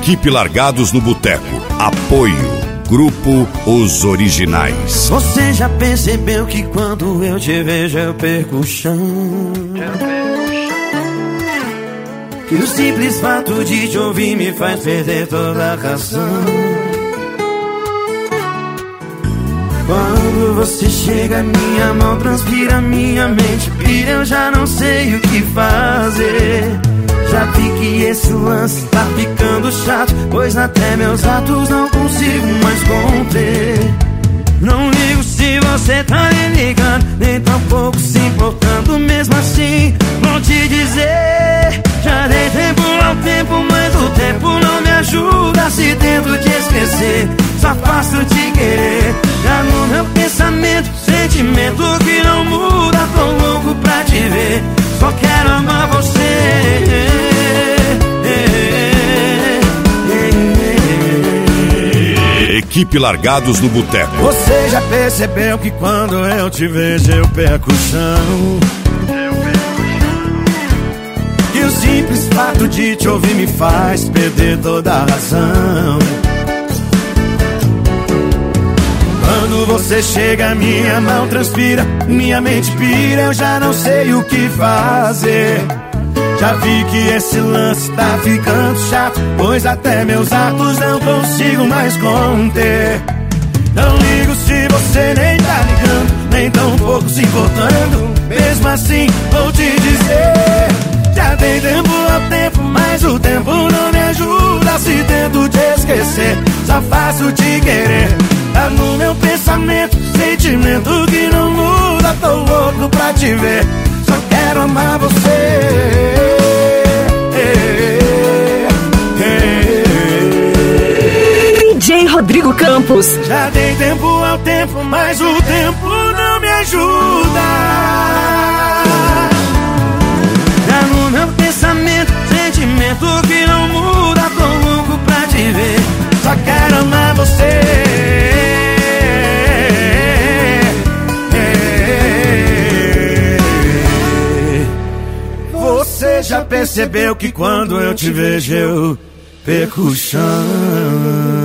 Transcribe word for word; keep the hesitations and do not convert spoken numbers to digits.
Equipe Largados no Boteco. Apoio Grupo Os Originais. Você já percebeu que quando eu te vejo eu perco o chão? Que o simples fato de te ouvir me faz perder toda a razão. Quando você chega, minha mão transpira, minha mente pira, eu já não sei o que fazer. Já vi que esse lance tá ficando chato, pois até meus atos não consigo mais conter. Não ligo se você tá me ligando, nem tampouco se importando. Mesmo assim, vou te dizer, já dei tempo ao tempo, mas o tempo não me ajuda. Se tento te esquecer, só faço te querer. Já no meu pensamento, sentimento que não muda. Tô louco pra te ver, só quero amar você. Equipe Largados no Boteco. Você já percebeu que quando eu te vejo eu perco o chão? Que o simples fato de te ouvir me faz perder toda a razão. Quando você chega, minha mão transpira, minha mente pira, eu já não sei o que fazer. Já vi que esse lance tá ficando chato, pois até meus atos não consigo mais conter. Não ligo se você nem tá ligando, nem tão pouco se importando. Mesmo assim, vou te dizer, já dei tempo ao tempo, mas o tempo não me ajuda. Se tento te esquecer, só faço te querer. Tá no meu pensamento, sentimento que não muda. Tô louco pra te ver, só quero amar você. D J Rodrigo Campos. Já dei tempo ao tempo, mas o tempo não me ajuda. Tá no meu pensamento, sentimento que não muda. Tô louco pra te ver, só quero amar você. Você já percebeu que quando eu te vejo eu perco o chão?